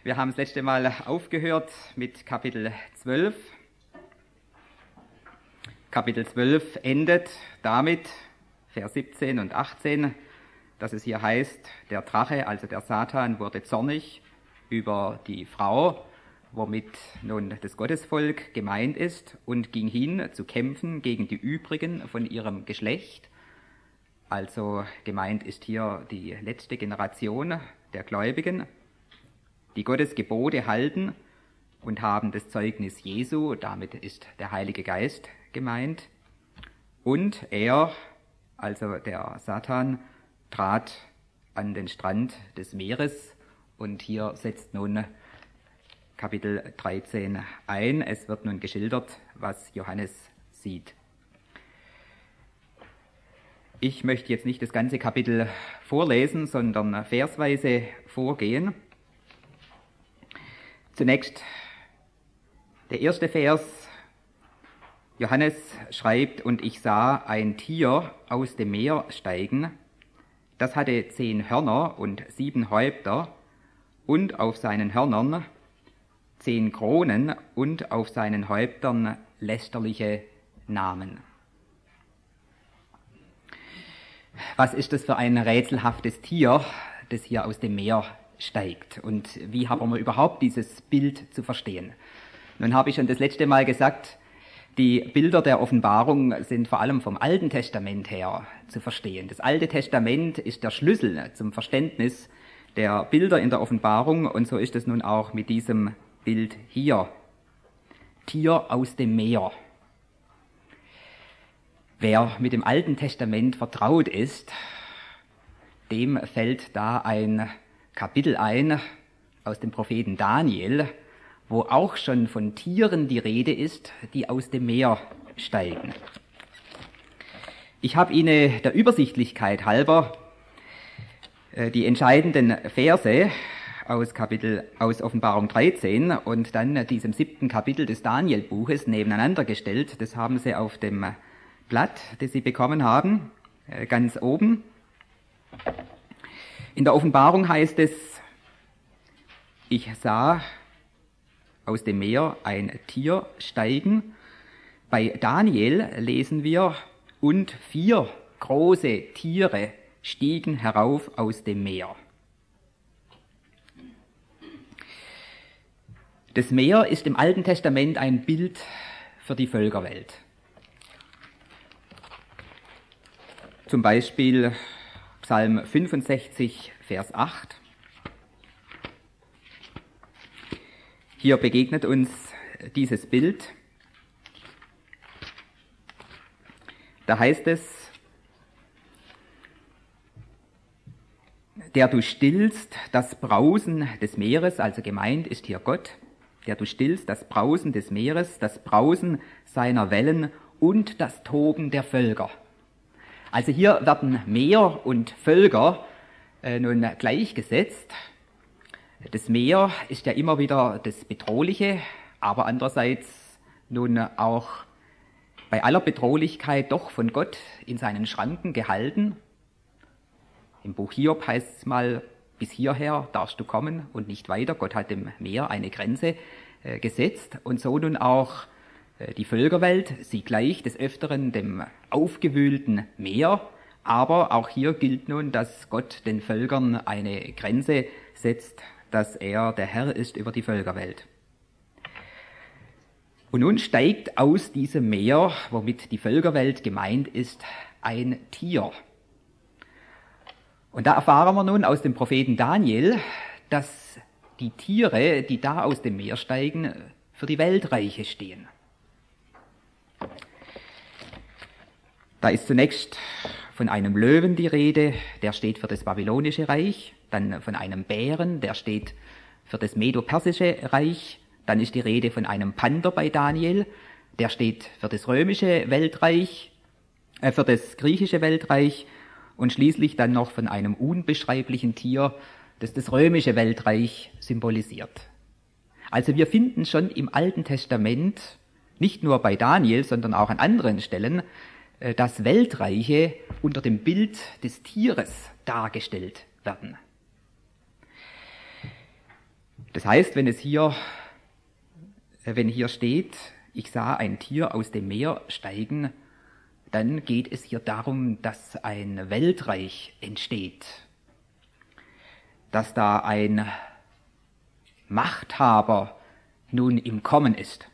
Wir haben das letzte Mal aufgehört mit Kapitel 12. Kapitel 12 endet damit, Vers 17 und 18, dass es hier heißt, der Drache, also der Satan, wurde zornig über die Frau, womit nun das Gottesvolk gemeint ist, und ging hin zu kämpfen gegen die übrigen von ihrem Geschlecht. Also gemeint ist hier die letzte Generation der Gläubigen, die Gottes Gebote halten und haben das Zeugnis Jesu, damit ist der Heilige Geist gemeint. Und er, also der Satan, trat an den Strand des Meeres, und hier setzt nun Kapitel 13 ein. Es wird nun geschildert, was Johannes sieht. Ich möchte jetzt nicht das ganze Kapitel vorlesen, sondern versweise vorgehen. Zunächst der erste Vers. Johannes schreibt: Und ich sah ein Tier aus dem Meer steigen, das hatte 10 Hörner und 7 Häupter, und auf seinen Hörnern 10 Kronen und auf seinen Häuptern lästerliche Namen. Was ist das für ein rätselhaftes Tier, das hier aus dem Meer steigt? Und wie haben wir überhaupt dieses Bild zu verstehen? Nun habe ich schon das letzte Mal gesagt, die Bilder der Offenbarung sind vor allem vom Alten Testament her zu verstehen. Das Alte Testament ist der Schlüssel zum Verständnis der Bilder in der Offenbarung, und so ist es nun auch mit diesem Bild hier. Tier aus dem Meer. Wer mit dem Alten Testament vertraut ist, dem fällt da ein Kapitel ein aus dem Propheten Daniel, wo auch schon von Tieren die Rede ist, die aus dem Meer steigen. Ich habe Ihnen der Übersichtlichkeit halber die entscheidenden Verse aus Offenbarung 13 und dann diesem 7. Kapitel des Daniel-Buches nebeneinander gestellt. Das haben Sie auf dem Blatt, das Sie bekommen haben, ganz oben. In der Offenbarung heißt es: Ich sah aus dem Meer ein Tier steigen. Bei Daniel lesen wir: Und 4 große Tiere stiegen herauf aus dem Meer. Das Meer ist im Alten Testament ein Bild für die Völkerwelt. Zum Beispiel Psalm 65, Vers 8. Hier begegnet uns dieses Bild. Da heißt es: Der du stillst das Brausen des Meeres, also gemeint ist hier Gott, der du stillst das Brausen des Meeres, das Brausen seiner Wellen und das Toben der Völker. Also hier werden Meer und Völker nun gleichgesetzt. Das Meer ist ja immer wieder das Bedrohliche, aber andererseits nun auch bei aller Bedrohlichkeit doch von Gott in seinen Schranken gehalten. Im Buch Hiob heißt es mal: Bis hierher darfst du kommen und nicht weiter. Gott hat dem Meer eine Grenze gesetzt, und so nun auch die Völkerwelt. Sie gleicht des Öfteren dem aufgewühlten Meer, aber auch hier gilt nun, dass Gott den Völkern eine Grenze setzt, dass er der Herr ist über die Völkerwelt. Und nun steigt aus diesem Meer, womit die Völkerwelt gemeint ist, ein Tier. Und da erfahren wir nun aus dem Propheten Daniel, dass die Tiere, die da aus dem Meer steigen, für die Weltreiche stehen. Da ist zunächst von einem Löwen die Rede, der steht für das babylonische Reich, dann von einem Bären, der steht für das medo-persische Reich, dann ist die Rede von einem Panther bei Daniel, der steht für das römische Weltreich, für das griechische Weltreich, und schließlich dann noch von einem unbeschreiblichen Tier, das das römische Weltreich symbolisiert. Also wir finden schon im Alten Testament, nicht nur bei Daniel, sondern auch an anderen Stellen, dass Weltreiche unter dem Bild des Tieres dargestellt werden. Das heißt, wenn hier steht, ich sah ein Tier aus dem Meer steigen, dann geht es hier darum, dass ein Weltreich entsteht, dass da ein Machthaber nun im Kommen ist.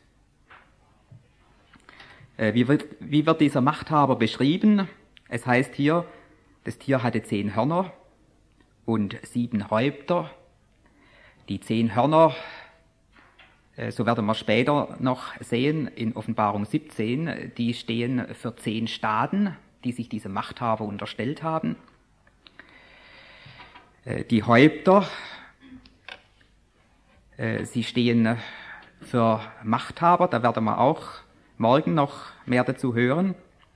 Wie wird dieser Machthaber beschrieben? Es heißt hier, das Tier hatte 10 Hörner und 7 Häupter. Die 10 Hörner, so werden wir später noch sehen, in Offenbarung 17, die stehen für 10 Staaten, die sich diesem Machthaber unterstellt haben. Die Häupter, sie stehen für Machthaber, da werden wir auch morgen noch mehr dazu hören.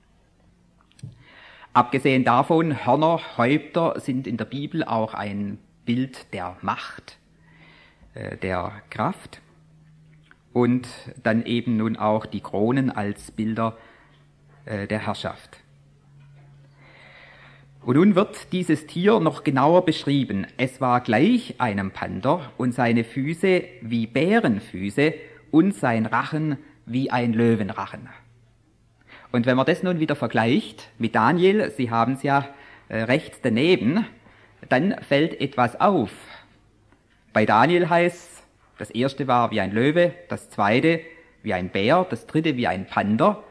Abgesehen davon, Hörner, Häupter sind in der Bibel auch ein Bild der Macht, der Kraft und dann eben nun auch die Kronen als Bilder der Herrschaft. Und nun wird dieses Tier noch genauer beschrieben. Es war gleich einem Panther und seine Füße wie Bärenfüße und sein Rachen wie ein Löwenrachen. Und wenn man das nun wieder vergleicht mit Daniel, Sie haben es ja rechts daneben, dann fällt etwas auf. Bei Daniel heißt, das erste war wie ein Löwe, das zweite wie ein Bär, das dritte wie ein Panther.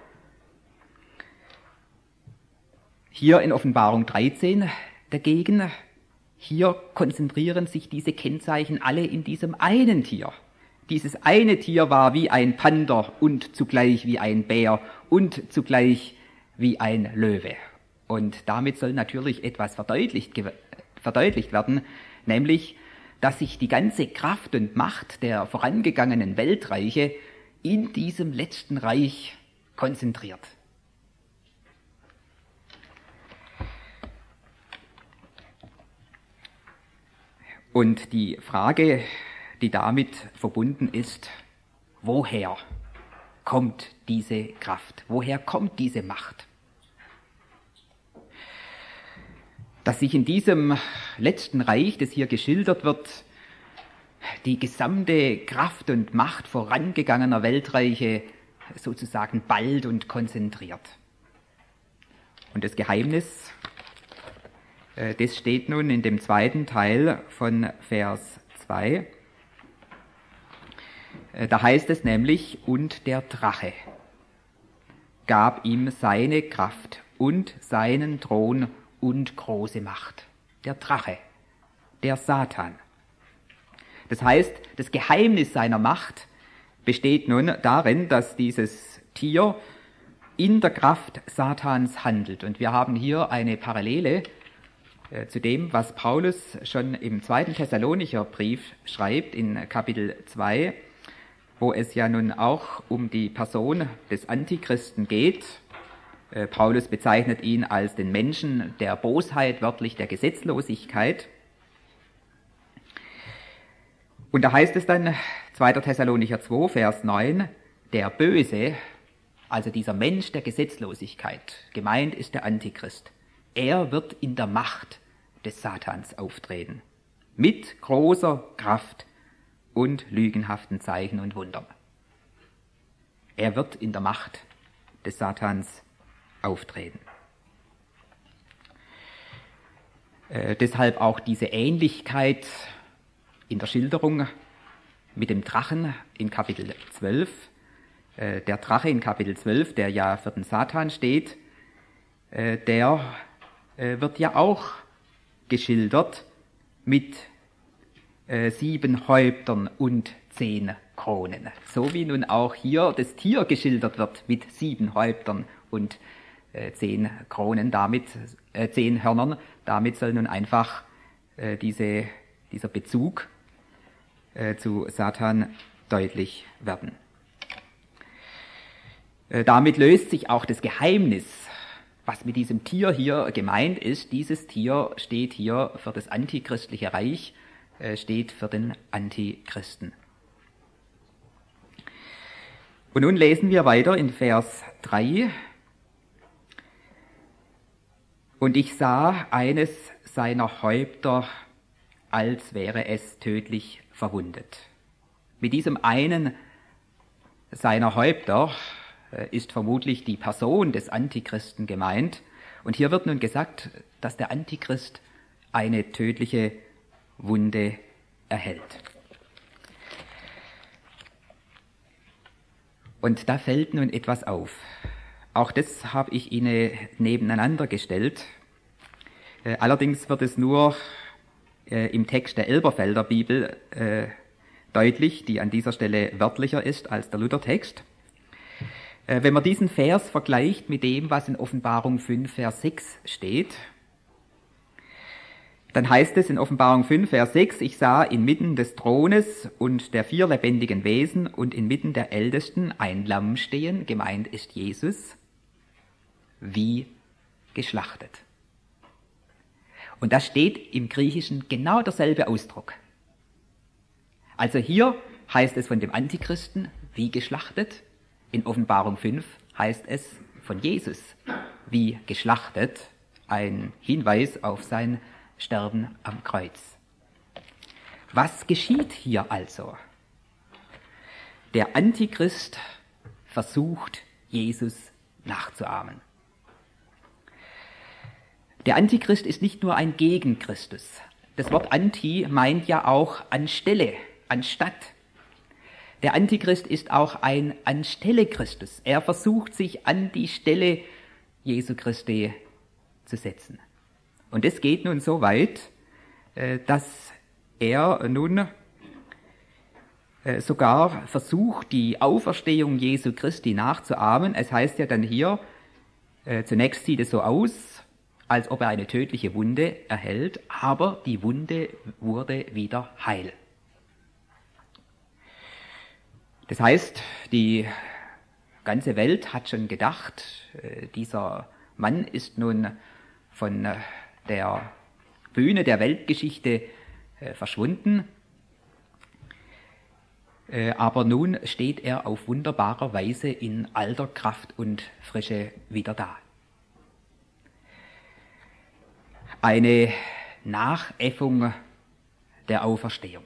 Hier in Offenbarung 13 dagegen, hier konzentrieren sich diese Kennzeichen alle in diesem einen Tier. Dieses eine Tier war wie ein Panther und zugleich wie ein Bär und zugleich wie ein Löwe. Und damit soll natürlich etwas verdeutlicht werden, nämlich, dass sich die ganze Kraft und Macht der vorangegangenen Weltreiche in diesem letzten Reich konzentriert. Und die Frage, die damit verbunden ist, woher kommt diese Kraft? Woher kommt diese Macht? Dass sich in diesem letzten Reich, das hier geschildert wird, die gesamte Kraft und Macht vorangegangener Weltreiche sozusagen ballt und konzentriert. Und das Geheimnis, das steht nun in dem zweiten Teil von Vers 2. Da heißt es nämlich, und der Drache gab ihm seine Kraft und seinen Thron und große Macht. Der Drache, der Satan. Das heißt, das Geheimnis seiner Macht besteht nun darin, dass dieses Tier in der Kraft Satans handelt. Und wir haben hier eine Parallele zu dem, was Paulus schon im 2. Thessalonicher Brief schreibt, in Kapitel 2, wo es ja nun auch um die Person des Antichristen geht. Paulus bezeichnet ihn als den Menschen der Bosheit, wörtlich der Gesetzlosigkeit. Und da heißt es dann, 2. Thessalonicher 2, Vers 9, der Böse, also dieser Mensch der Gesetzlosigkeit, gemeint ist der Antichrist, er wird in der Macht des Satans auftreten, mit großer Kraft und lügenhaften Zeichen und Wundern. Er wird in der Macht des Satans auftreten. Deshalb auch diese Ähnlichkeit in der Schilderung mit dem Drachen in Kapitel 12. Der Drache in Kapitel 12, der ja für den Satan steht, der wird ja auch geschildert mit 7 Häuptern und 10 Kronen. So wie nun auch hier das Tier geschildert wird mit 7 Häuptern und 10 Kronen, 10 Hörnern. Damit soll nun einfach dieser Bezug zu Satan deutlich werden. Damit löst sich auch das Geheimnis, was mit diesem Tier hier gemeint ist. Dieses Tier steht hier für das antichristliche Reich, steht für den Antichristen. Und nun lesen wir weiter in Vers 3. Und ich sah eines seiner Häupter als wäre es tödlich verwundet. Mit diesem einen seiner Häupter ist vermutlich die Person des Antichristen gemeint. Und hier wird nun gesagt, dass der Antichrist eine tödliche Wunde erhält. Und da fällt nun etwas auf. Auch das habe ich Ihnen nebeneinander gestellt. Allerdings wird es nur im Text der Elberfelder Bibel deutlich, die an dieser Stelle wörtlicher ist als der Luthertext. Wenn man diesen Vers vergleicht mit dem, was in Offenbarung 5, Vers 6 steht, dann heißt es in Offenbarung 5, Vers 6, ich sah inmitten des Thrones und der 4 lebendigen Wesen und inmitten der Ältesten ein Lamm stehen, gemeint ist Jesus, wie geschlachtet. Und da steht im Griechischen genau derselbe Ausdruck. Also hier heißt es von dem Antichristen, wie geschlachtet. In Offenbarung 5 heißt es von Jesus, wie geschlachtet, ein Hinweis auf sein Sterben am Kreuz. Was geschieht hier also? Der Antichrist versucht, Jesus nachzuahmen. Der Antichrist ist nicht nur ein Gegenchristus. Das Wort Anti meint ja auch anstelle, anstatt. Der Antichrist ist auch ein Anstelle Christus. Er versucht, sich an die Stelle Jesu Christi zu setzen. Und es geht nun so weit, dass er nun sogar versucht, die Auferstehung Jesu Christi nachzuahmen. Es heißt ja dann hier, zunächst sieht es so aus, als ob er eine tödliche Wunde erhält, aber die Wunde wurde wieder heil. Das heißt, die ganze Welt hat schon gedacht, dieser Mann ist nun von der Bühne der Weltgeschichte verschwunden, aber nun steht er auf wunderbare Weise in alter Kraft und Frische wieder da. Eine Nachäffung der Auferstehung.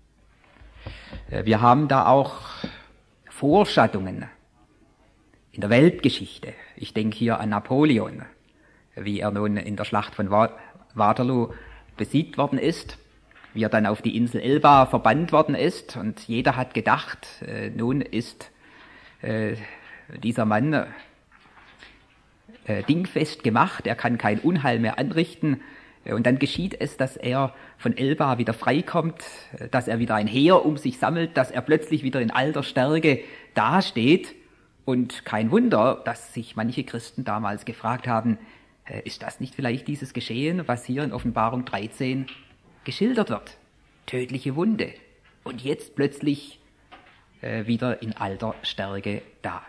Wir haben da auch Vorschattungen in der Weltgeschichte. Ich denke hier an Napoleon, wie er nun in der Schlacht von Waterloo besiegt worden ist, wie er dann auf die Insel Elba verbannt worden ist. Und jeder hat gedacht, nun ist dieser Mann dingfest gemacht, er kann kein Unheil mehr anrichten. Und dann geschieht es, dass er von Elba wieder freikommt, dass er wieder ein Heer um sich sammelt, dass er plötzlich wieder in alter Stärke dasteht. Und kein Wunder, dass sich manche Christen damals gefragt haben, ist das nicht vielleicht dieses Geschehen, was hier in Offenbarung 13 geschildert wird? Tödliche Wunde. Und jetzt plötzlich wieder in alter Stärke da.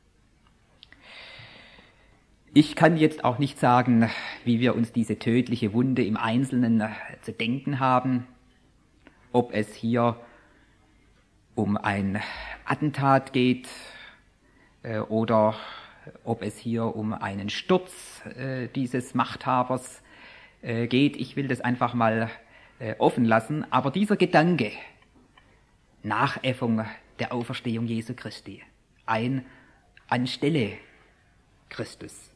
Ich kann jetzt auch nicht sagen, wie wir uns diese tödliche Wunde im Einzelnen zu denken haben, ob es hier um ein Attentat geht oder ob es hier um einen Sturz dieses Machthabers geht. Ich will das einfach mal offen lassen. Aber dieser Gedanke, Nachäffung der Auferstehung Jesu Christi, ein anstelle Christus.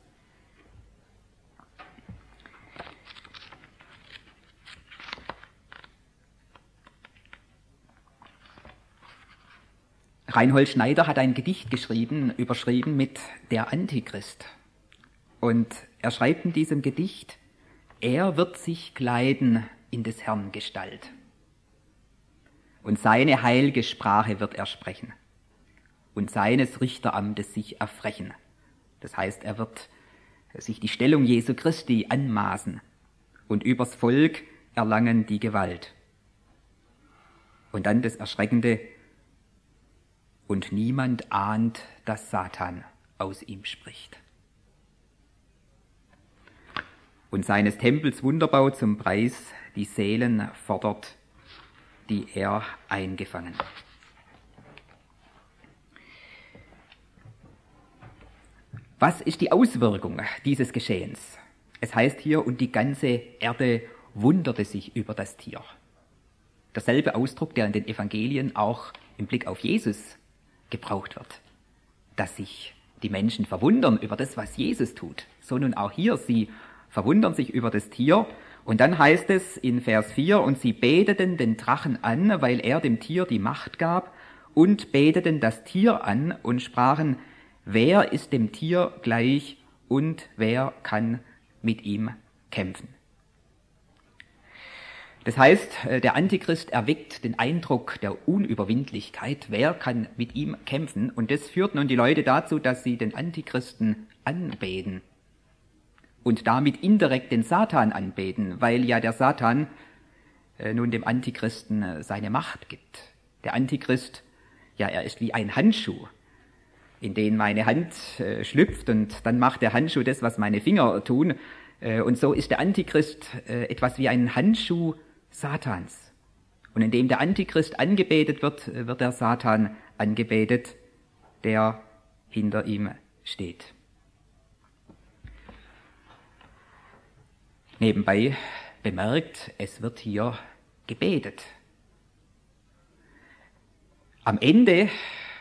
Reinhold Schneider hat ein Gedicht geschrieben, überschrieben mit Der Antichrist. Und er schreibt in diesem Gedicht, er wird sich kleiden in des Herrn Gestalt. Und seine heilge Sprache wird er sprechen. Und seines Richteramtes sich erfrechen. Das heißt, er wird sich die Stellung Jesu Christi anmaßen und übers Volk erlangen die Gewalt. Und dann das Erschreckende, und niemand ahnt, dass Satan aus ihm spricht. Und seines Tempels Wunderbau zum Preis die Seelen fordert, die er eingefangen. Was ist die Auswirkung dieses Geschehens? Es heißt hier, und die ganze Erde wunderte sich über das Tier. derselbe Ausdruck, der in den Evangelien auch im Blick auf Jesus gebraucht wird, dass sich die Menschen verwundern über das, was Jesus tut. So nun auch hier, sie verwundern sich über das Tier. Und dann heißt es in Vers 4, und sie beteten den Drachen an, weil er dem Tier die Macht gab, und beteten das Tier an und sprachen, wer ist dem Tier gleich und wer kann mit ihm kämpfen? Das heißt, der Antichrist erweckt den Eindruck der Unüberwindlichkeit. Wer kann mit ihm kämpfen? Und das führt nun die Leute dazu, dass sie den Antichristen anbeten und damit indirekt den Satan anbeten, weil ja der Satan nun dem Antichristen seine Macht gibt. Der Antichrist, ja, er ist wie ein Handschuh, in den meine Hand schlüpft und dann macht der Handschuh das, was meine Finger tun. Und so ist der Antichrist etwas wie ein Handschuh Satans. Und indem der Antichrist angebetet wird, wird der Satan angebetet, der hinter ihm steht. Nebenbei bemerkt, es wird hier gebetet. Am Ende,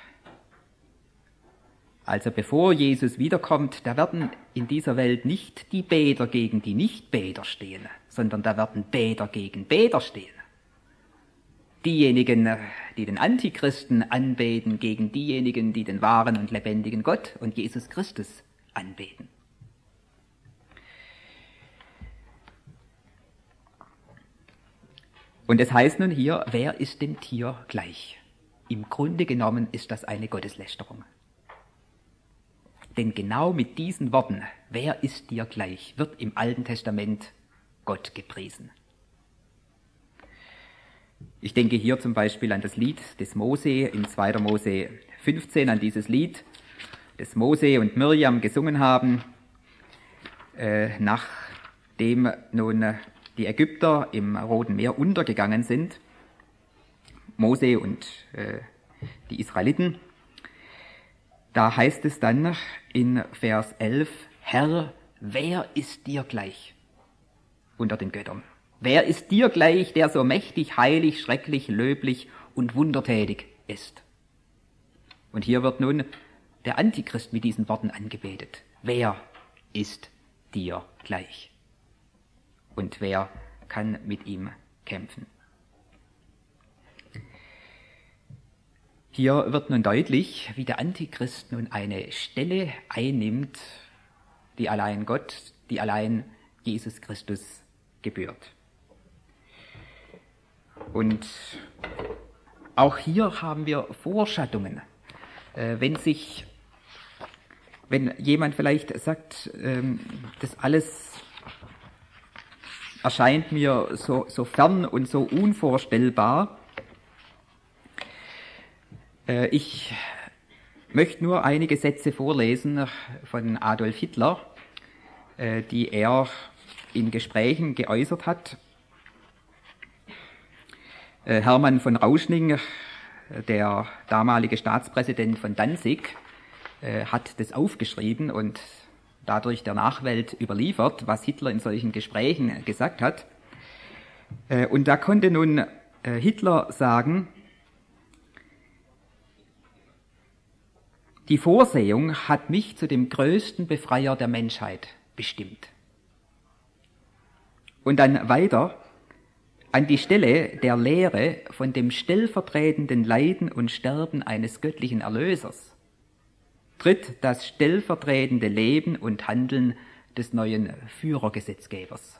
also bevor Jesus wiederkommt, da werden in dieser Welt nicht die Beter gegen die Nichtbeter stehen, sondern da werden Beter gegen Beter stehen. Diejenigen, die den Antichristen anbeten, gegen diejenigen, die den wahren und lebendigen Gott und Jesus Christus anbeten. Und es heißt nun hier, wer ist dem Tier gleich? Im Grunde genommen ist das eine Gotteslästerung. Denn genau mit diesen Worten, wer ist dir gleich, wird im Alten Testament Gott gepriesen. Ich denke hier zum Beispiel an das Lied des Mose in 2. Mose 15, an dieses Lied, das Mose und Mirjam gesungen haben, nachdem nun die Ägypter im Roten Meer untergegangen sind, Mose und die Israeliten. Da heißt es dann in Vers 11, Herr, wer ist dir gleich unter den Göttern? Wer ist dir gleich, der so mächtig, heilig, schrecklich, löblich und wundertätig ist? Und hier wird nun der Antichrist mit diesen Worten angebetet. Wer ist dir gleich? Und wer kann mit ihm kämpfen? Hier wird nun deutlich, wie der Antichrist nun eine Stelle einnimmt, die allein Gott, die allein Jesus Christus gebührt. Und auch hier haben wir Vorschattungen. Wenn jemand vielleicht sagt, das alles erscheint mir so fern und so unvorstellbar, ich möchte nur einige Sätze vorlesen von Adolf Hitler, die er in Gesprächen geäußert hat. Hermann von Rauschning, der damalige Staatspräsident von Danzig, hat das aufgeschrieben und dadurch der Nachwelt überliefert, was Hitler in solchen Gesprächen gesagt hat. Und da konnte nun Hitler sagen, die Vorsehung hat mich zu dem größten Befreier der Menschheit bestimmt. Und dann weiter, an die Stelle der Lehre von dem stellvertretenden Leiden und Sterben eines göttlichen Erlösers tritt das stellvertretende Leben und Handeln des neuen Führergesetzgebers.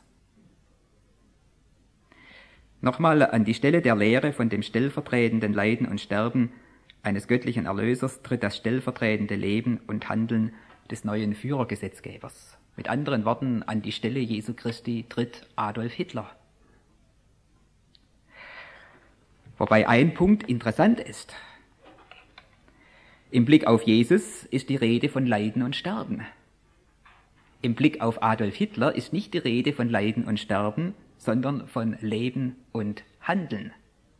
Nochmal, an die Stelle der Lehre von dem stellvertretenden Leiden und Sterben eines göttlichen Erlösers tritt das stellvertretende Leben und Handeln des neuen Führergesetzgebers. Mit anderen Worten, an die Stelle Jesu Christi tritt Adolf Hitler. Wobei ein Punkt interessant ist. Im Blick auf Jesus ist die Rede von Leiden und Sterben. Im Blick auf Adolf Hitler ist nicht die Rede von Leiden und Sterben, sondern von Leben und Handeln.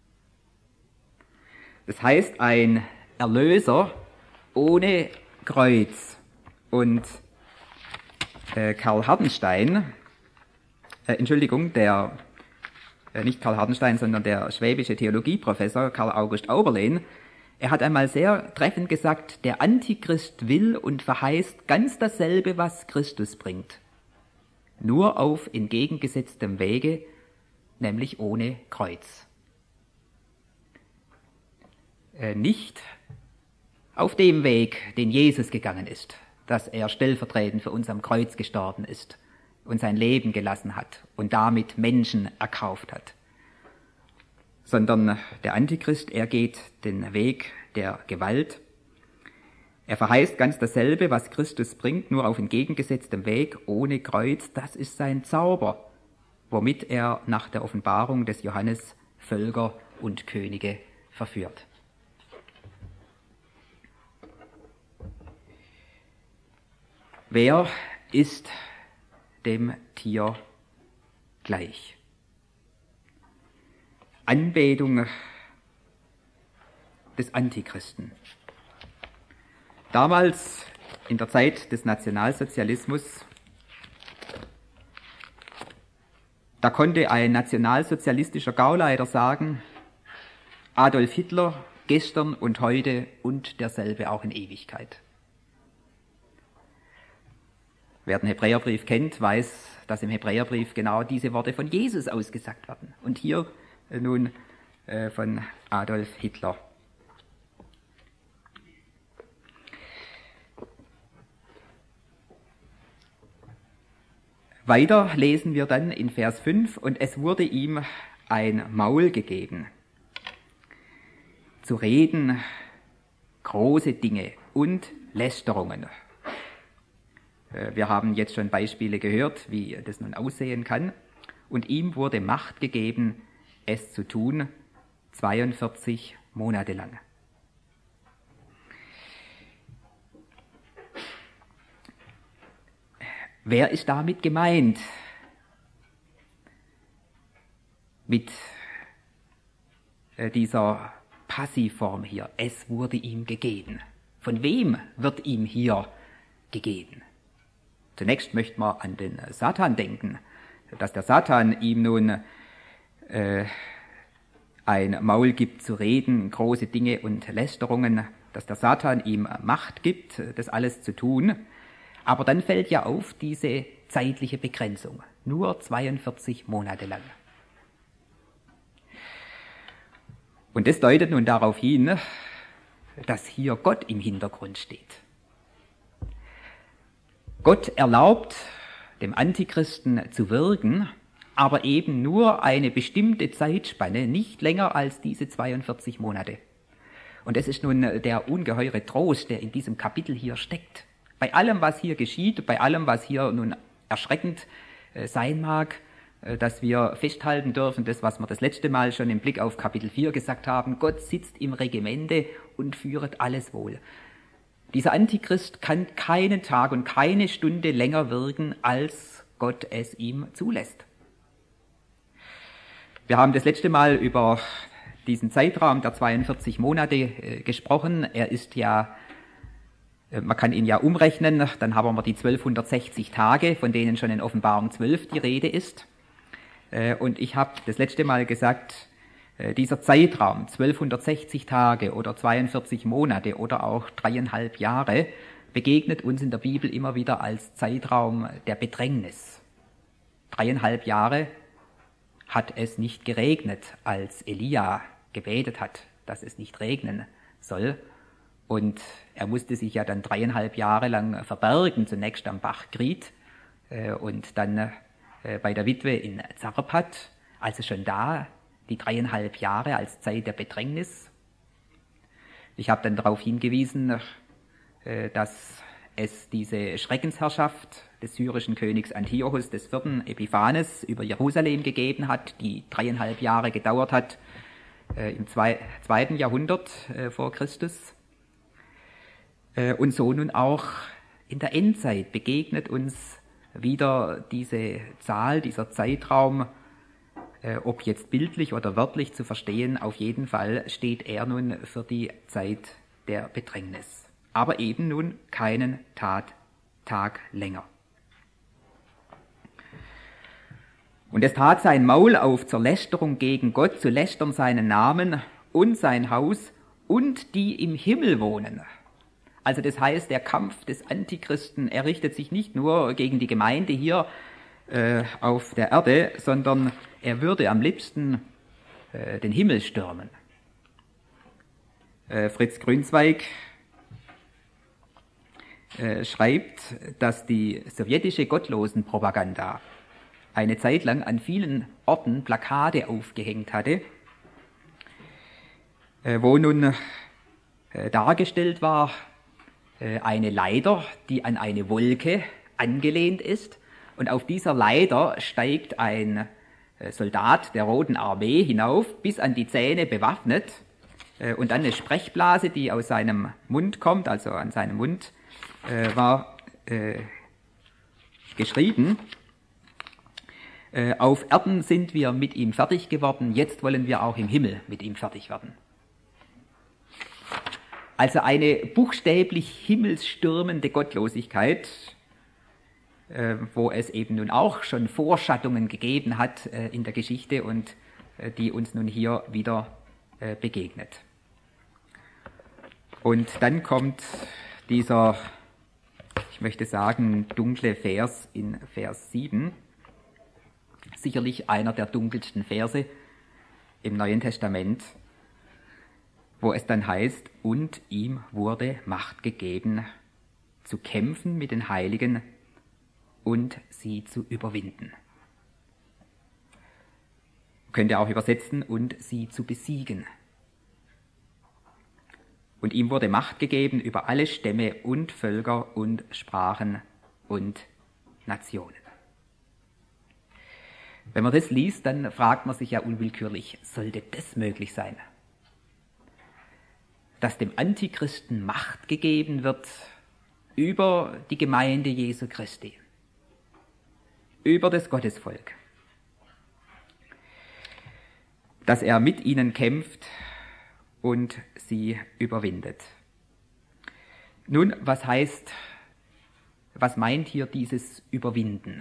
Das heißt, ein Erlöser ohne Kreuz. Und Karl Hardenstein, der nicht Karl Hardenstein, sondern der schwäbische Theologieprofessor Karl August Auberlen, er hat einmal sehr treffend gesagt, der Antichrist will und verheißt ganz dasselbe, was Christus bringt, nur auf entgegengesetztem Wege, nämlich ohne Kreuz. Nicht auf dem Weg, den Jesus gegangen ist, dass er stellvertretend für uns am Kreuz gestorben ist und sein Leben gelassen hat und damit Menschen erkauft hat, sondern der Antichrist, er geht den Weg der Gewalt. Er verheißt ganz dasselbe, was Christus bringt, nur auf entgegengesetztem Weg, ohne Kreuz. Das ist sein Zauber, womit er nach der Offenbarung des Johannes Völker und Könige verführt. Wer ist dem Tier gleich? Anbetung des Antichristen. Damals, in der Zeit des Nationalsozialismus, da konnte ein nationalsozialistischer Gauleiter sagen, Adolf Hitler gestern und heute und derselbe auch in Ewigkeit. Wer den Hebräerbrief kennt, weiß, dass im Hebräerbrief genau diese Worte von Jesus ausgesagt werden. Und hier nun von Adolf Hitler. Weiter lesen wir dann in Vers 5, und es wurde ihm ein Maul gegeben, zu reden große Dinge und Lästerungen. Wir haben jetzt schon Beispiele gehört, wie das nun aussehen kann. Und ihm wurde Macht gegeben, es zu tun, 42 Monate lang. Wer ist damit gemeint? Mit dieser Passivform hier. Es wurde ihm gegeben. Von wem wird ihm hier gegeben? Zunächst möchten wir an den Satan denken, dass der Satan ihm nun ein Maul gibt zu reden, große Dinge und Lästerungen, dass der Satan ihm Macht gibt, das alles zu tun. Aber dann fällt ja auf diese zeitliche Begrenzung, nur 42 Monate lang. Und das deutet nun darauf hin, dass hier Gott im Hintergrund steht. Gott erlaubt dem Antichristen zu wirken, aber eben nur eine bestimmte Zeitspanne, nicht länger als diese 42 Monate. Und das ist nun der ungeheure Trost, der in diesem Kapitel hier steckt. Bei allem, was hier geschieht, bei allem, was hier nun erschreckend sein mag, dass wir festhalten dürfen, das, was wir das letzte Mal schon im Blick auf Kapitel 4 gesagt haben, Gott sitzt im Regimente und führet alles wohl. Dieser Antichrist kann keinen Tag und keine Stunde länger wirken, als Gott es ihm zulässt. Wir haben das letzte Mal über diesen Zeitraum der 42 Monate gesprochen. Er ist ja, man kann ihn ja umrechnen, dann haben wir die 1260 Tage, von denen schon in Offenbarung 12 die Rede ist. Und ich habe das letzte Mal gesagt, dieser Zeitraum, 1260 Tage oder 42 Monate oder auch 3,5 Jahre, begegnet uns in der Bibel immer wieder als Zeitraum der Bedrängnis. 3,5 Jahre hat es nicht geregnet, als Elia gebetet hat, dass es nicht regnen soll. Und er musste sich ja dann 3,5 Jahre lang verbergen, zunächst am Bach Krit und dann bei der Witwe in Zarpat, also schon da die 3,5 Jahre als Zeit der Bedrängnis. Ich habe dann darauf hingewiesen, dass es diese Schreckensherrschaft des syrischen Königs Antiochus IV. Epiphanes über Jerusalem gegeben hat, die 3,5 Jahre gedauert hat, im 2. Jahrhundert vor Christus. Und so nun auch in der Endzeit begegnet uns wieder diese Zahl, dieser Zeitraum, ob jetzt bildlich oder wörtlich zu verstehen, auf jeden Fall steht er nun für die Zeit der Bedrängnis. Aber eben nun keinen Tag länger. Und es tat sein Maul auf zur Lästerung gegen Gott, zu lästern seinen Namen und sein Haus und die im Himmel wohnen. Also das heißt, der Kampf des Antichristen, er richtet sich nicht nur gegen die Gemeinde hier auf der Erde, sondern er würde am liebsten den Himmel stürmen. Fritz Grünzweig schreibt, dass die sowjetische Gottlosenpropaganda eine Zeit lang an vielen Orten Plakate aufgehängt hatte, wo nun dargestellt war eine Leiter, die an eine Wolke angelehnt ist, und auf dieser Leiter steigt ein Soldat der Roten Armee hinauf, bis an die Zähne bewaffnet, und dann eine Sprechblase, die aus seinem Mund kommt, also an seinem Mund war geschrieben: Auf Erden sind wir mit ihm fertig geworden, jetzt wollen wir auch im Himmel mit ihm fertig werden. Also eine buchstäblich himmelsstürmende Gottlosigkeit, wo es eben nun auch schon Vorschattungen gegeben hat in der Geschichte und die uns nun hier wieder begegnet. Und dann kommt dieser, ich möchte sagen, dunkle Vers in Vers 7, sicherlich einer der dunkelsten Verse im Neuen Testament, wo es dann heißt: Und ihm wurde Macht gegeben, zu kämpfen mit den Heiligen und sie zu überwinden. Könnte auch übersetzen: und sie zu besiegen. Und ihm wurde Macht gegeben über alle Stämme und Völker und Sprachen und Nationen. Wenn man das liest, dann fragt man sich ja unwillkürlich, sollte das möglich sein? Dass dem Antichristen Macht gegeben wird über die Gemeinde Jesu Christi, über das Gottesvolk, dass er mit ihnen kämpft und sie überwindet. Nun, was meint hier dieses Überwinden?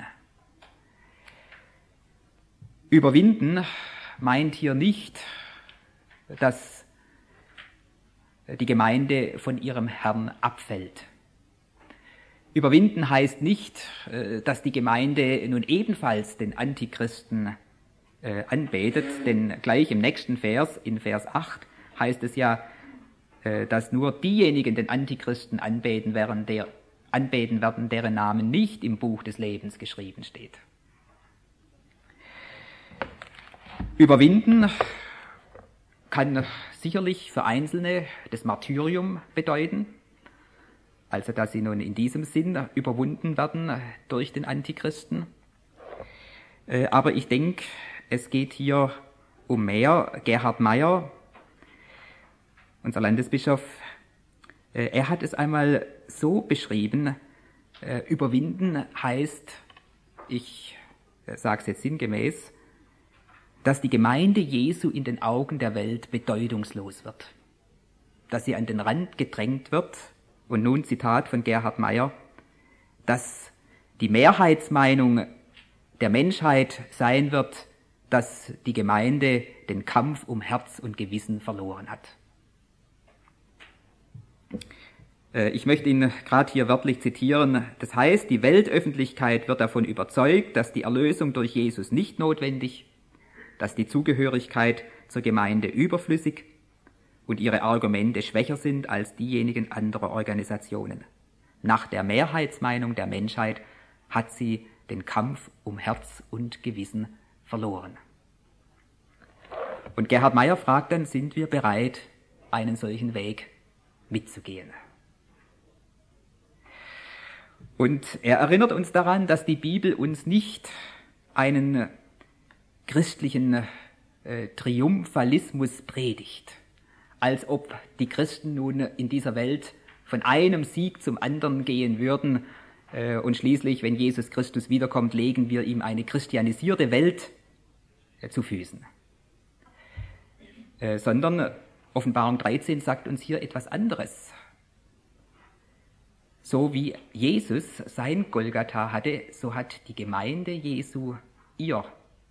Überwinden meint hier nicht, dass die Gemeinde von ihrem Herrn abfällt. Überwinden heißt nicht, dass die Gemeinde nun ebenfalls den Antichristen anbetet, denn gleich im nächsten Vers, in Vers 8, heißt es ja, dass nur diejenigen den Antichristen anbeten werden, deren Namen nicht im Buch des Lebens geschrieben steht. Überwinden kann sicherlich für Einzelne das Martyrium bedeuten, also dass sie nun in diesem Sinn überwunden werden durch den Antichristen. Aber ich denke, es geht hier um mehr. Gerhard Meyer, unser Landesbischof, er hat es einmal so beschrieben: Überwinden heißt, ich sage es jetzt sinngemäß, dass die Gemeinde Jesu in den Augen der Welt bedeutungslos wird, dass sie an den Rand gedrängt wird. Und nun Zitat von Gerhard Meyer: dass die Mehrheitsmeinung der Menschheit sein wird, dass die Gemeinde den Kampf um Herz und Gewissen verloren hat. Ich möchte ihn gerade hier wörtlich zitieren. Das heißt, die Weltöffentlichkeit wird davon überzeugt, dass die Erlösung durch Jesus nicht notwendig, dass die Zugehörigkeit zur Gemeinde überflüssig und ihre Argumente schwächer sind als diejenigen anderer Organisationen. Nach der Mehrheitsmeinung der Menschheit hat sie den Kampf um Herz und Gewissen verloren. Und Gerhard Meyer fragt dann: Sind wir bereit, einen solchen Weg mitzugehen? Und er erinnert uns daran, dass die Bibel uns nicht einen christlichen Triumphalismus predigt, als ob die Christen nun in dieser Welt von einem Sieg zum anderen gehen würden und schließlich, wenn Jesus Christus wiederkommt, legen wir ihm eine christianisierte Welt zu Füßen. Sondern Offenbarung 13 sagt uns hier etwas anderes. So wie Jesus sein Golgatha hatte, so hat die Gemeinde Jesu ihr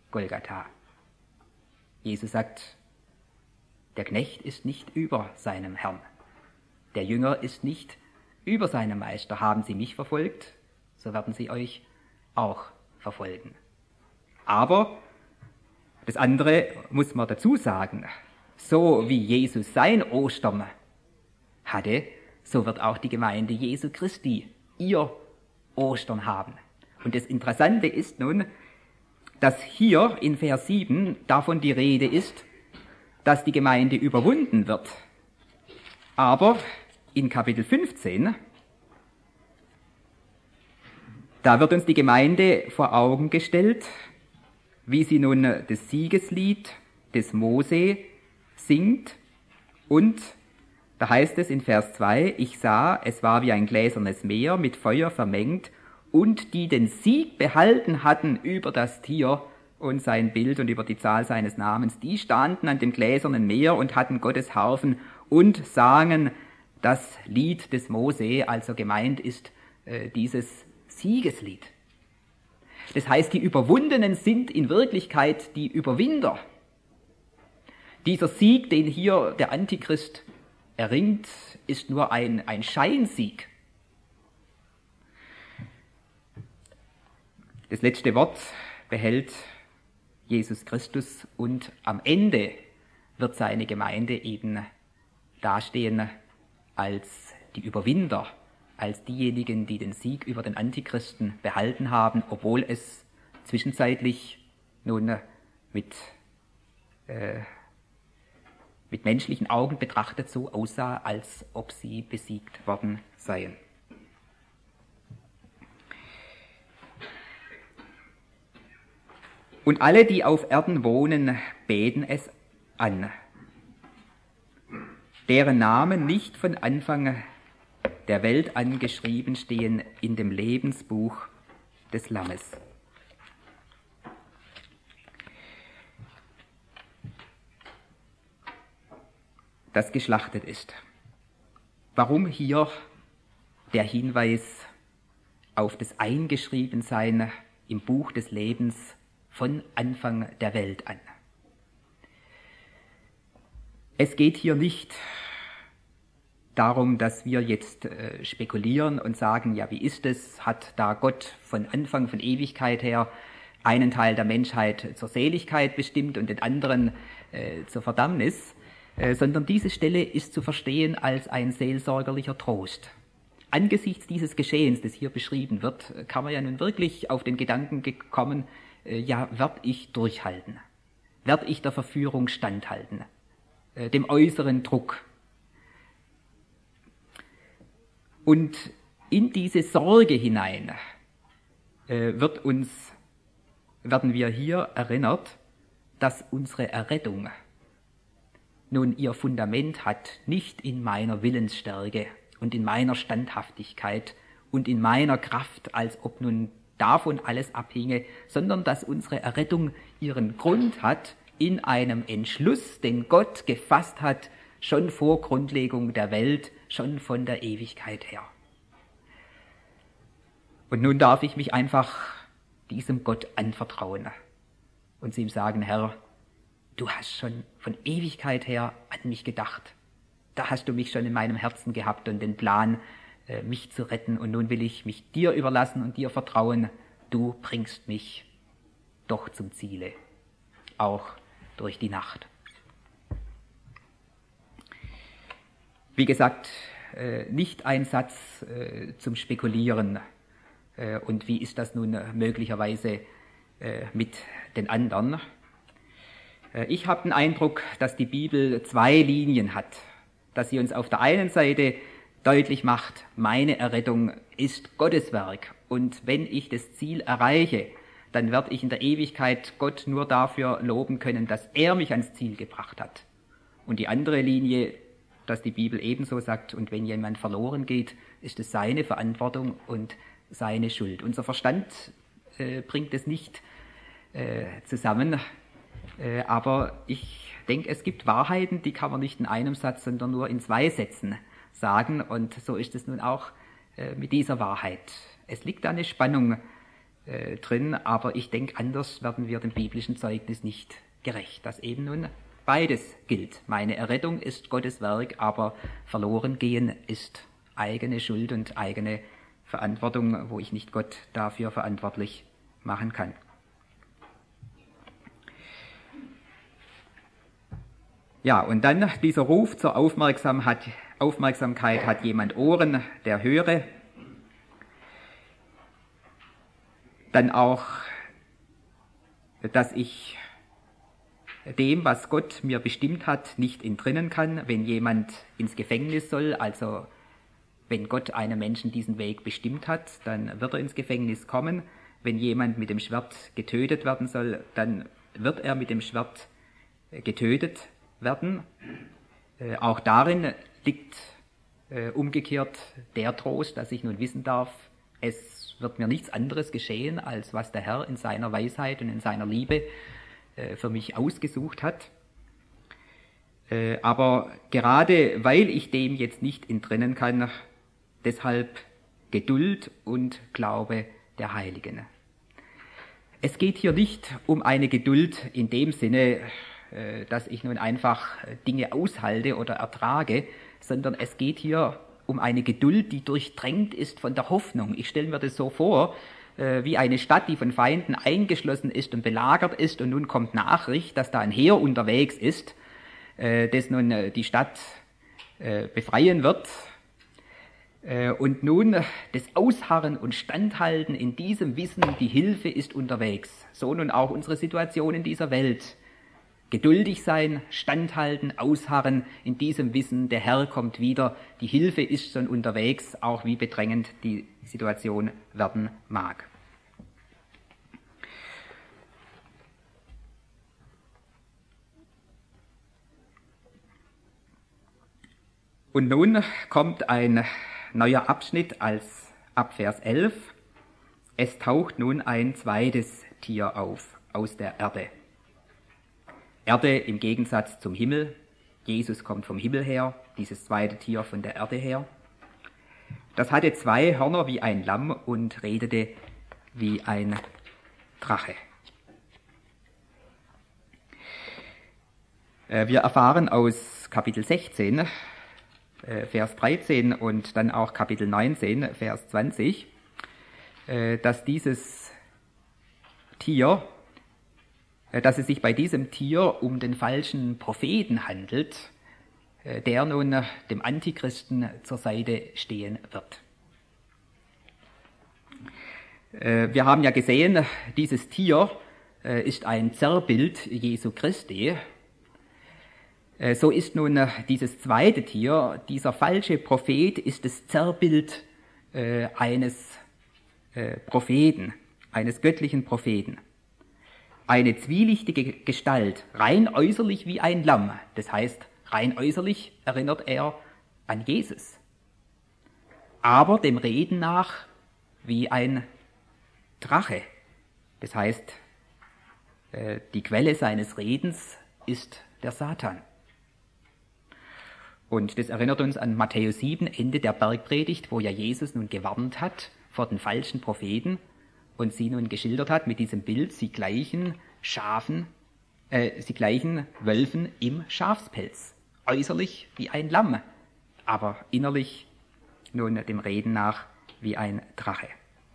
Golgatha. Jesus sagt, der Knecht ist nicht über seinem Herrn. Der Jünger ist nicht über seinem Meister. Haben sie mich verfolgt, so werden sie euch auch verfolgen. Aber das andere muss man dazu sagen. So wie Jesus sein Ostern hatte, so wird auch die Gemeinde Jesu Christi ihr Ostern haben. Und das Interessante ist nun, dass hier in Vers 7 davon die Rede ist, dass die Gemeinde überwunden wird. Aber in Kapitel 15, da wird uns die Gemeinde vor Augen gestellt, wie sie nun das Siegeslied des Mose singt. Und da heißt es in Vers 2, ich sah, es war wie ein gläsernes Meer mit Feuer vermengt, und die den Sieg behalten hatten über das Tier und sein Bild und über die Zahl seines Namens, die standen an dem gläsernen Meer und hatten Gottes Harfen und sangen das Lied des Mose, also gemeint ist dieses Siegeslied. Das heißt, die Überwundenen sind in Wirklichkeit die Überwinder. Dieser Sieg, den hier der Antichrist erringt, ist nur ein Scheinsieg. Das letzte Wort behält Jesus Christus und am Ende wird seine Gemeinde eben dastehen als die Überwinder, als diejenigen, die den Sieg über den Antichristen behalten haben, obwohl es zwischenzeitlich nun mit menschlichen Augen betrachtet so aussah, als ob sie besiegt worden seien. Und alle, die auf Erden wohnen, beten es an, deren Namen nicht von Anfang der Welt an geschrieben stehen in dem Lebensbuch des Lammes. Das geschlachtet ist. Warum hier der Hinweis auf das Eingeschriebensein im Buch des Lebens von Anfang der Welt an? Es geht hier nicht darum, dass wir jetzt spekulieren und sagen, ja, wie ist es? Hat da Gott von Anfang, von Ewigkeit her einen Teil der Menschheit zur Seligkeit bestimmt und den anderen zur Verdammnis? Sondern diese Stelle ist zu verstehen als ein seelsorgerlicher Trost. Angesichts dieses Geschehens, das hier beschrieben wird, kann man ja nun wirklich auf den Gedanken gekommen, ja, werd ich durchhalten? Werd ich der Verführung standhalten? Dem äußeren Druck? Und in diese Sorge hinein werden wir hier erinnert, dass unsere Errettung nun ihr Fundament hat, nicht in meiner Willensstärke und in meiner Standhaftigkeit und in meiner Kraft, als ob nun davon alles abhinge, sondern dass unsere Errettung ihren Grund hat in einem Entschluss, den Gott gefasst hat, schon vor Grundlegung der Welt, schon von der Ewigkeit her. Und nun darf ich mich einfach diesem Gott anvertrauen und zu ihm sagen, Herr, du hast schon von Ewigkeit her an mich gedacht. Da hast du mich schon in meinem Herzen gehabt und den Plan, mich zu retten. Und nun will ich mich dir überlassen und dir vertrauen. Du bringst mich doch zum Ziele, auch durch die Nacht. Wie gesagt, nicht ein Satz zum Spekulieren. Und wie ist das nun möglicherweise mit den anderen? Ich habe den Eindruck, dass die Bibel zwei Linien hat, dass sie uns auf der einen Seite deutlich macht, meine Errettung ist Gottes Werk und wenn ich das Ziel erreiche, dann werde ich in der Ewigkeit Gott nur dafür loben können, dass er mich ans Ziel gebracht hat. Und die andere Linie, dass die Bibel ebenso sagt, und wenn jemand verloren geht, ist es seine Verantwortung und seine Schuld. Unser Verstand bringt es nicht zusammen, aber ich denke, es gibt Wahrheiten, die kann man nicht in einem Satz, sondern nur in zwei Sätzen sagen. Und so ist es nun auch mit dieser Wahrheit. Es liegt da eine Spannung drin, aber ich denke, anders werden wir dem biblischen Zeugnis nicht gerecht, dass eben nun beides gilt. Meine Errettung ist Gottes Werk, aber verloren gehen ist eigene Schuld und eigene Verantwortung, wo ich nicht Gott dafür verantwortlich machen kann. Ja, und dann dieser Ruf zur Aufmerksamkeit, hat jemand Ohren, der höre. Dann auch, dass ich dem, was Gott mir bestimmt hat, nicht entrinnen kann, wenn jemand ins Gefängnis soll, also wenn Gott einem Menschen diesen Weg bestimmt hat, dann wird er ins Gefängnis kommen. Wenn jemand mit dem Schwert getötet werden soll, dann wird er mit dem Schwert getötet werden. Auch darin liegt umgekehrt der Trost, dass ich nun wissen darf, es wird mir nichts anderes geschehen, als was der Herr in seiner Weisheit und in seiner Liebe für mich ausgesucht hat. Aber gerade weil ich dem jetzt nicht entrinnen kann, deshalb Geduld und Glaube der Heiligen. Es geht hier nicht um eine Geduld in dem Sinne, dass ich nun einfach Dinge aushalte oder ertrage, sondern es geht hier um eine Geduld, die durchdrängt ist von der Hoffnung. Ich stelle mir das so vor, wie eine Stadt, die von Feinden eingeschlossen ist und belagert ist, und nun kommt Nachricht, dass da ein Heer unterwegs ist, das nun die Stadt befreien wird. Und nun das Ausharren und Standhalten in diesem Wissen, die Hilfe ist unterwegs. So nun auch unsere Situation in dieser Welt. Geduldig sein, standhalten, ausharren in diesem Wissen, der Herr kommt wieder, die Hilfe ist schon unterwegs, auch wie bedrängend die Situation werden mag. Und nun kommt ein neuer Abschnitt ab Vers 11. Es taucht nun ein zweites Tier auf aus der Erde. Erde im Gegensatz zum Himmel. Jesus kommt vom Himmel her, dieses zweite Tier von der Erde her. Das hatte 2 Hörner wie ein Lamm und redete wie ein Drache. Wir erfahren aus Kapitel 16, Vers 13 und dann auch Kapitel 19, Vers 20, dass es sich bei diesem Tier um den falschen Propheten handelt, der nun dem Antichristen zur Seite stehen wird. Wir haben ja gesehen, dieses Tier ist ein Zerrbild Jesu Christi. So ist nun dieses zweite Tier, dieser falsche Prophet, ist das Zerrbild eines Propheten, eines göttlichen Propheten. Eine zwielichtige Gestalt, rein äußerlich wie ein Lamm. Das heißt, rein äußerlich erinnert er an Jesus. Aber dem Reden nach wie ein Drache. Das heißt, die Quelle seines Redens ist der Satan. Und das erinnert uns an Matthäus 7, Ende der Bergpredigt, wo ja Jesus nun gewarnt hat vor den falschen Propheten und sie nun geschildert hat mit diesem Bild, sie gleichen Wölfen im Schafspelz. Äußerlich wie ein Lamm, aber innerlich nun dem Reden nach wie ein Drache.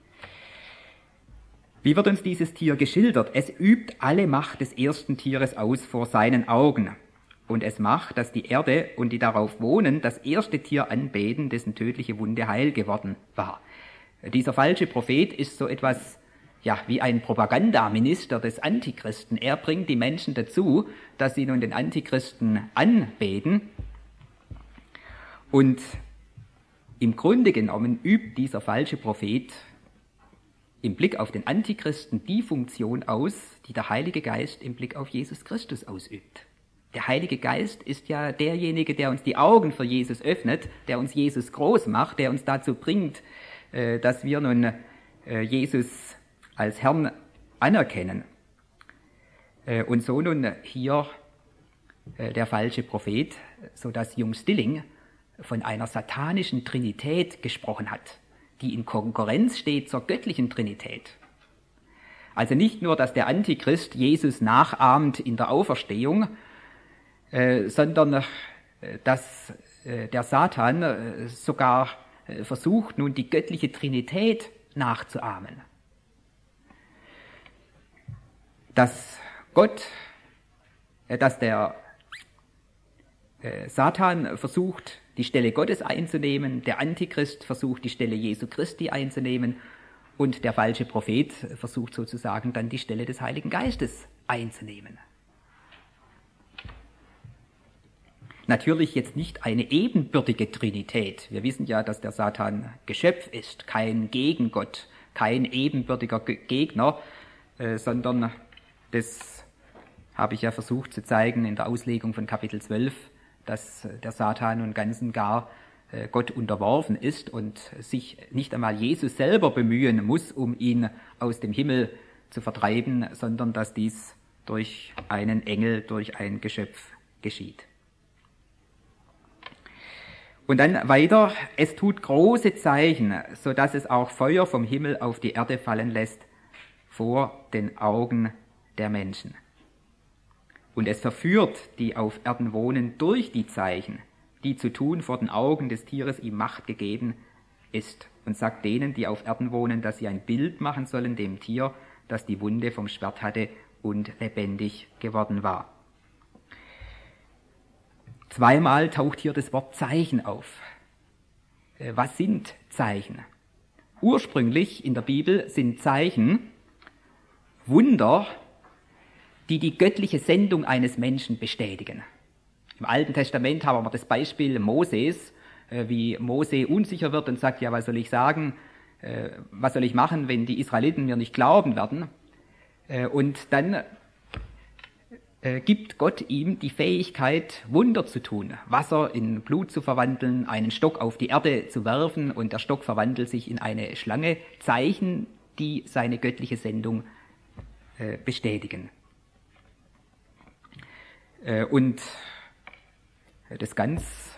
Wie wird uns dieses Tier geschildert? Es übt alle Macht des ersten Tieres aus vor seinen Augen. Und es macht, dass die Erde und die darauf wohnen, das erste Tier anbeten, dessen tödliche Wunde heil geworden war. Dieser falsche Prophet ist so etwas, ja, wie ein Propagandaminister des Antichristen. Er bringt die Menschen dazu, dass sie nun den Antichristen anbeten. Und im Grunde genommen übt dieser falsche Prophet im Blick auf den Antichristen die Funktion aus, die der Heilige Geist im Blick auf Jesus Christus ausübt. Der Heilige Geist ist ja derjenige, der uns die Augen für Jesus öffnet, der uns Jesus groß macht, der uns dazu bringt, dass wir nun Jesus als Herrn anerkennen. Und so nun hier der falsche Prophet, so dass Jung Stilling von einer satanischen Trinität gesprochen hat, die in Konkurrenz steht zur göttlichen Trinität. Also nicht nur, dass der Antichrist Jesus nachahmt in der Auferstehung, sondern dass der Satan sogar versucht, nun die göttliche Trinität nachzuahmen. Dass der Satan versucht, die Stelle Gottes einzunehmen, der Antichrist versucht, die Stelle Jesu Christi einzunehmen und der falsche Prophet versucht sozusagen dann die Stelle des Heiligen Geistes einzunehmen. Natürlich jetzt nicht eine ebenbürtige Trinität. Wir wissen ja, dass der Satan Geschöpf ist, kein Gegengott, kein ebenbürtiger Gegner, sondern das habe ich ja versucht zu zeigen in der Auslegung von Kapitel 12, dass der Satan nun ganz und gar Gott unterworfen ist und sich nicht einmal Jesus selber bemühen muss, um ihn aus dem Himmel zu vertreiben, sondern dass dies durch einen Engel, durch ein Geschöpf geschieht. Und dann weiter, es tut große Zeichen, so dass es auch Feuer vom Himmel auf die Erde fallen lässt, vor den Augen der Menschen. Und es verführt, die auf Erden wohnen, durch die Zeichen, die zu tun vor den Augen des Tieres ihm Macht gegeben ist, und sagt denen, die auf Erden wohnen, dass sie ein Bild machen sollen dem Tier, das die Wunde vom Schwert hatte und lebendig geworden war. Zweimal taucht hier das Wort Zeichen auf. Was sind Zeichen? Ursprünglich in der Bibel sind Zeichen Wunder, die die göttliche Sendung eines Menschen bestätigen. Im Alten Testament haben wir das Beispiel Moses, wie Mose unsicher wird und sagt, ja, was soll ich sagen, was soll ich machen, wenn die Israeliten mir nicht glauben werden? Und dann gibt Gott ihm die Fähigkeit, Wunder zu tun, Wasser in Blut zu verwandeln, einen Stock auf die Erde zu werfen und der Stock verwandelt sich in eine Schlange, Zeichen, die seine göttliche Sendung bestätigen. Und das ganz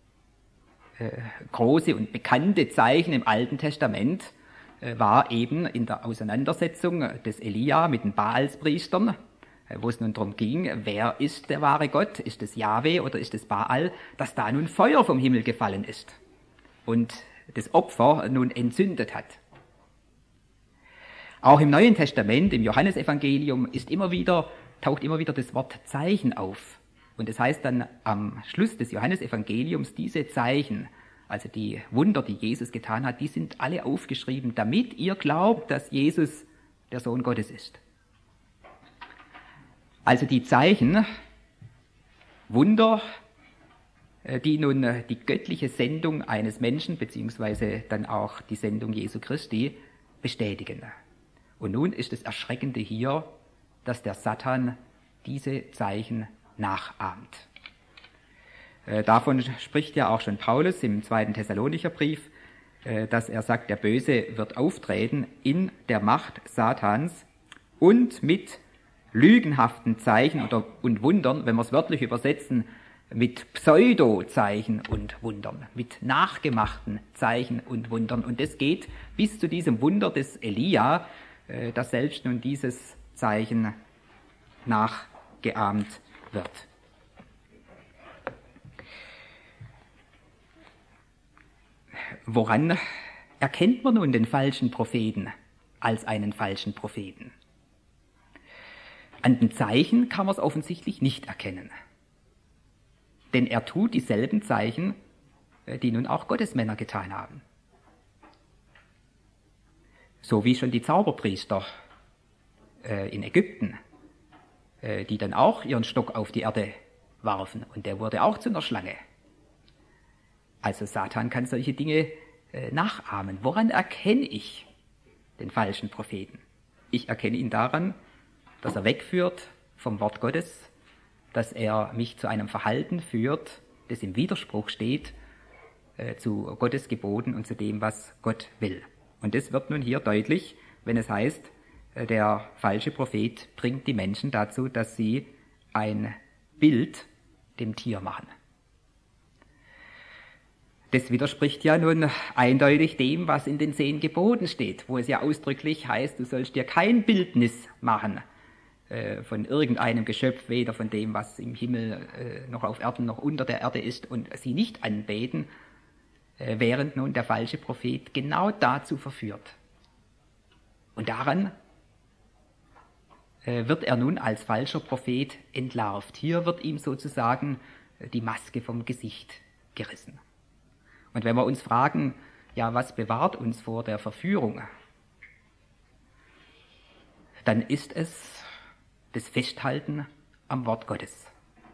große und bekannte Zeichen im Alten Testament war eben in der Auseinandersetzung des Elia mit den Baalspriestern, wo es nun darum ging, wer ist der wahre Gott, ist es Jahwe oder ist es Baal, dass da nun Feuer vom Himmel gefallen ist und das Opfer nun entzündet hat. Auch im Neuen Testament, im Johannesevangelium, taucht immer wieder das Wort Zeichen auf. Und es heißt dann am Schluss des Johannesevangeliums, diese Zeichen, also die Wunder, die Jesus getan hat, die sind alle aufgeschrieben, damit ihr glaubt, dass Jesus der Sohn Gottes ist. Also die Zeichen, Wunder, die nun die göttliche Sendung eines Menschen, beziehungsweise dann auch die Sendung Jesu Christi, bestätigen. Und nun ist das Erschreckende hier, dass der Satan diese Zeichen nachahmt. Davon spricht ja auch schon Paulus im 2. Thessalonicher Brief, dass er sagt, der Böse wird auftreten in der Macht Satans und mit lügenhaften Zeichen und Wundern, wenn wir es wörtlich übersetzen, mit Pseudo-Zeichen und Wundern, mit nachgemachten Zeichen und Wundern. Und das geht bis zu diesem Wunder des Elia, dass selbst nun dieses Zeichen nachgeahmt wird. Woran erkennt man nun den falschen Propheten als einen falschen Propheten? An den Zeichen kann man es offensichtlich nicht erkennen. Denn er tut dieselben Zeichen, die nun auch Gottesmänner getan haben. So wie schon die Zauberpriester in Ägypten, die dann auch ihren Stock auf die Erde warfen und der wurde auch zu einer Schlange. Also Satan kann solche Dinge nachahmen. Woran erkenne ich den falschen Propheten? Ich erkenne ihn daran, dass er wegführt vom Wort Gottes, dass er mich zu einem Verhalten führt, das im Widerspruch steht zu Gottes Geboten und zu dem, was Gott will. Und das wird nun hier deutlich, wenn es heißt, der falsche Prophet bringt die Menschen dazu, dass sie ein Bild dem Tier machen. Das widerspricht ja nun eindeutig dem, was in den 10 Geboten steht, wo es ja ausdrücklich heißt, du sollst dir kein Bildnis machen von irgendeinem Geschöpf, weder von dem, was im Himmel noch auf Erden noch unter der Erde ist, und sie nicht anbeten, während nun der falsche Prophet genau dazu verführt. Und daran wird er nun als falscher Prophet entlarvt. Hier wird ihm sozusagen die Maske vom Gesicht gerissen. Und wenn wir uns fragen, ja, was bewahrt uns vor der Verführung, dann ist es das Festhalten am Wort Gottes.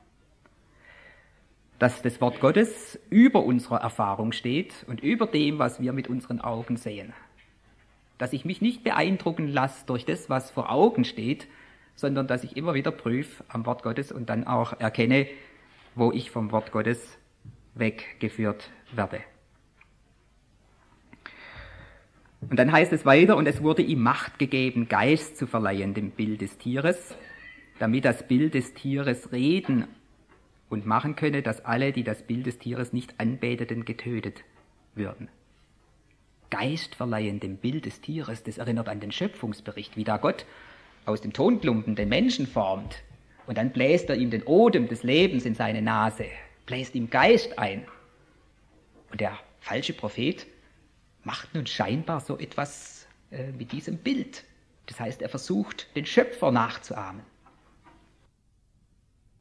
Dass das Wort Gottes über unserer Erfahrung steht und über dem, was wir mit unseren Augen sehen. Dass ich mich nicht beeindrucken lasse durch das, was vor Augen steht, sondern dass ich immer wieder prüfe am Wort Gottes und dann auch erkenne, wo ich vom Wort Gottes weggeführt werde. Und dann heißt es weiter, und es wurde ihm Macht gegeben, Geist zu verleihen dem Bild des Tieres, damit das Bild des Tieres reden und machen könne, dass alle, die das Bild des Tieres nicht anbeteten, getötet würden. Geist verleihen dem Bild des Tieres, das erinnert an den Schöpfungsbericht, wie da Gott aus dem Tonklumpen den Menschen formt und dann bläst er ihm den Odem des Lebens in seine Nase, bläst ihm Geist ein. Und der falsche Prophet macht nun scheinbar so etwas mit diesem Bild. Das heißt, er versucht, den Schöpfer nachzuahmen.